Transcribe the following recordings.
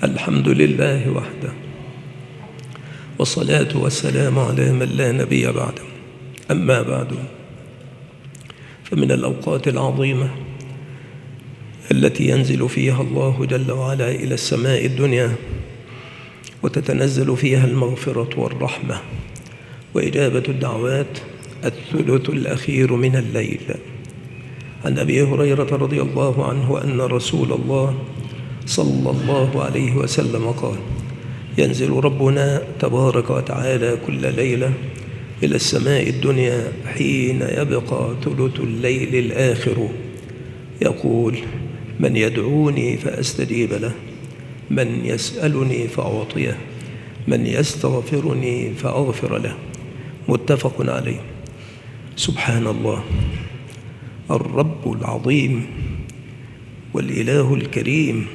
الحمد لله وحده، والصلاة والسلام على من لا نبي بعده. أما بعد، فمن الأوقات العظيمة التي ينزل فيها الله جل وعلا إلى السماء الدنيا وتتنزل فيها المغفرة والرحمة وإجابة الدعوات الثلث الأخير من الليل. عن أبي هريرة رضي الله عنه أن رسول الله صلى الله عليه وسلم قال: ينزل ربنا تبارك وتعالى كل ليلة إلى السماء الدنيا حين يبقى ثلث الليل الآخر، يقول: من يدعوني فأستجيب له، من يسألني فأعطيه، من يستغفرني فأغفر له. متفق عليه. سبحان الله، الرب العظيم والإله الكريم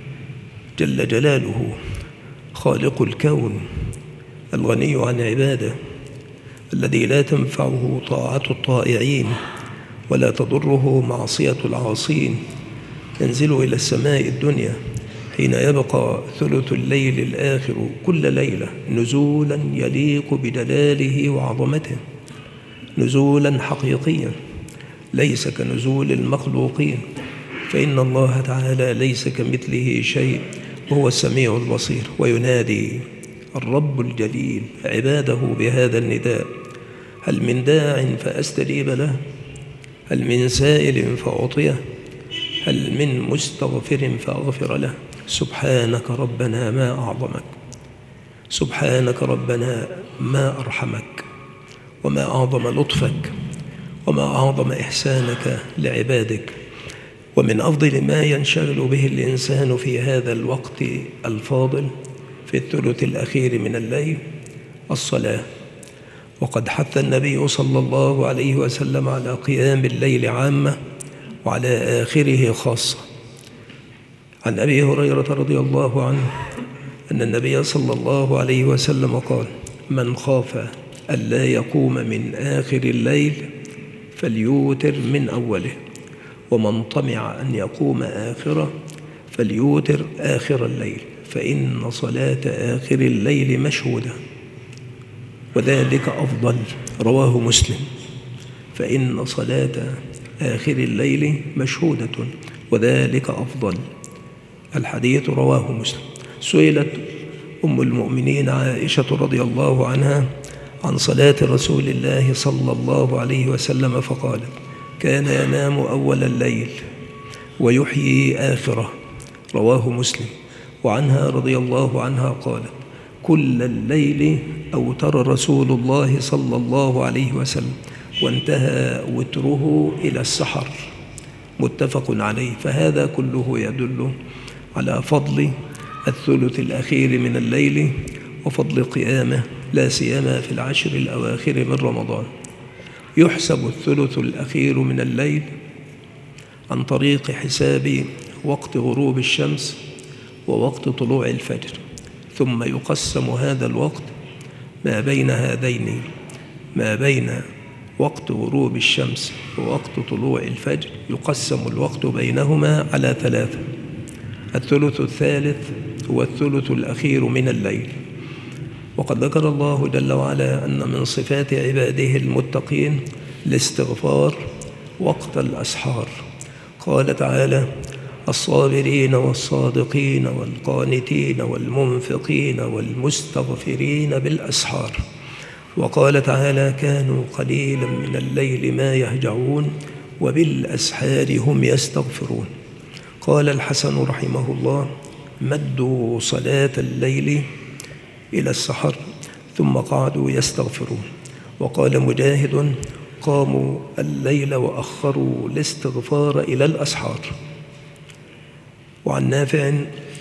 جل جلاله، خالق الكون، الغني عن عباده، الذي لا تنفعه طاعة الطائعين ولا تضره معصية العاصين، ينزل إلى السماء الدنيا حين يبقى ثلث الليل الآخر كل ليلة نزولا يليق بجلاله وعظمته، نزولا حقيقيا ليس كنزول المخلوقين، فإن الله تعالى ليس كمثله شيء وهو السميع البصير. وينادي الرب الجليل عباده بهذا النداء: هل من داع فأستجيب له؟ هل من سائل فأعطيه؟ هل من مستغفر فأغفر له؟ سبحانك ربنا ما أعظمك، سبحانك ربنا ما أرحمك، وما أعظم لطفك، وما أعظم إحسانك لعبادك. ومن أفضل ما ينشغل به الإنسان في هذا الوقت الفاضل في الثلث الأخير من الليل الصلاة. وقد حث النبي صلى الله عليه وسلم على قيام الليل عامة وعلى آخره خاصة. عن أبي هريرة رضي الله عنه أن النبي صلى الله عليه وسلم قال: من خاف ألا يقوم من آخر الليل فليوتر من أوله، ومن طمع أن يقوم آخره فليوتر آخر الليل، فإن صلاة آخر الليل مشهودة وذلك أفضل. رواه مسلم. فإن صلاة آخر الليل مشهودة وذلك أفضل. الحديث رواه مسلم. سئلت أم المؤمنين عائشة رضي الله عنها عن صلاة رسول الله صلى الله عليه وسلم فقالت: كان ينام أول الليل ويحيي آخره. رواه مسلم. وعنها رضي الله عنها قالت: كل الليل أوتر رسول الله صلى الله عليه وسلم وانتهى وتره إلى السحر. متفق عليه. فهذا كله يدل على فضل الثلث الأخير من الليل وفضل قيامه، لا سيما في العشر الأواخر من رمضان. يحسب الثلث الأخير من الليل عن طريق حساب وقت غروب الشمس ووقت طلوع الفجر، ثم يقسم هذا الوقت ما بين هذين، ما بين وقت غروب الشمس ووقت طلوع الفجر، يقسم الوقت بينهما على 3. الثلث الثالث هو الثلث الأخير من الليل. وقد ذكر الله جل وعلا أن من صفات عباده المتقين الاستغفار وقت الأسحار. قال تعالى: الصابرين والصادقين والقانتين والمنفقين والمستغفرين بالأسحار. وقال تعالى: كانوا قليلا من الليل ما يهجعون وبالأسحار هم يستغفرون. قال الحسن رحمه الله: مدوا صلاة الليل إلى السحر ثم قعدوا يستغفرون. وقال مجاهد: قاموا الليل وأخروا الاستغفار إلى الأسحار. وعن نافع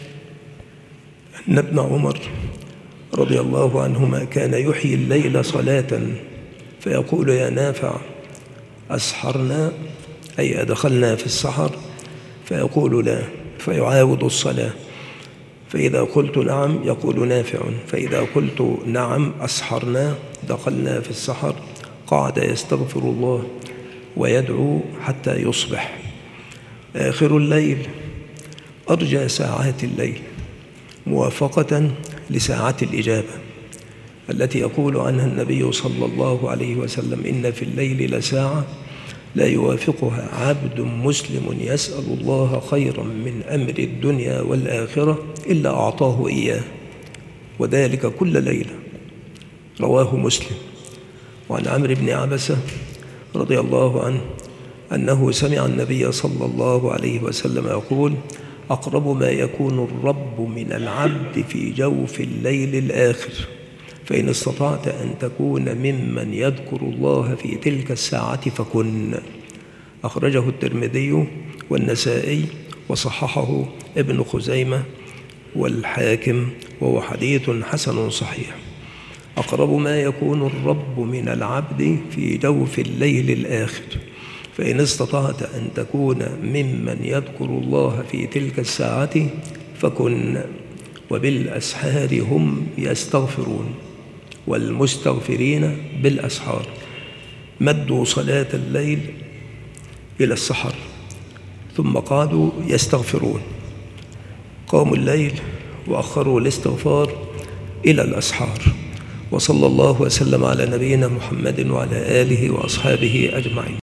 أن ابن عمر رضي الله عنهما كان يحيي الليل صلاة فيقول: يا نافع أسحرنا، أي أدخلنا في السحر؟ فيقول: لا، فيعاود الصلاة. فإذا قلت نعم يقول نافع: فإذا قلت نعم أسحرنا دخلنا في السحر، قعد يستغفر الله ويدعو حتى يصبح. آخر الليل أرجى ساعات الليل موافقة لساعة الإجابة التي يقول عنها النبي صلى الله عليه وسلم: إن في الليل لساعة لا يوافقها عبد مسلم يسأل الله خيرا من أمر الدنيا والآخرة إلا أعطاه إياه، وذلك كل ليلة. رواه مسلم. وعن عمرو بن عبسة رضي الله عنه أنه سمع النبي صلى الله عليه وسلم يقول: أقرب ما يكون الرب من العبد في جوف الليل الآخر، فإن استطعت أن تكون ممن يذكر الله في تلك الساعة فكن. أخرجه الترمذي والنسائي وصححه ابن خزيمة والحاكم، وهو حديث حسن صحيح. أقرب ما يكون الرب من العبد في جوف الليل الآخر، فإن استطعت أن تكون ممن يذكر الله في تلك الساعة فكن. وبالأسحار هم يستغفرون، والمستغفرين بالأسحار. مدوا صلاة الليل إلى السحر ثم قعدوا يستغفرون، قاموا الليل وأخروا الاستغفار إلى الأسحار. وصلى الله وسلم على نبينا محمد وعلى آله وأصحابه أجمعين.